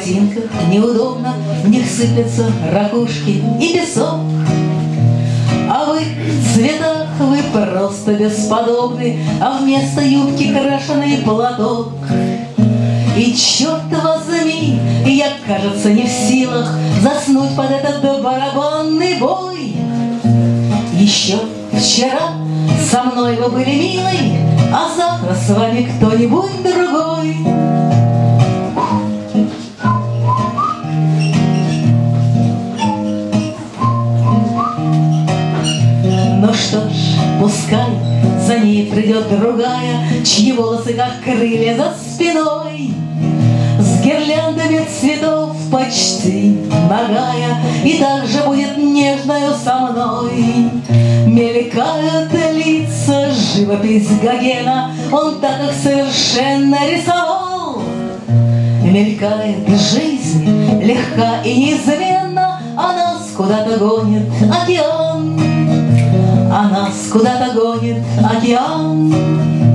ботинках неудобно, в них сыплются ракушки и песок. А вы в цветах, вы просто бесподобны, а вместо юбки крашеный платок. И черт возьми, я, кажется, не в силах заснуть под этот барабанный бой. Еще вчера со мной вы были милой, а завтра с вами кто-нибудь другой. Ну что ж, пускай за ней придет другая, чьи волосы, как крылья, за спиной, с гирляндами цветов почти нагая, и также будет нежною со мной. Мелькают лица, живопись Гогена, он так их совершенно рисовал. Мелькает жизнь, легка и неизменно, а нас куда-то гонит океан. А нас куда-то гонит океан.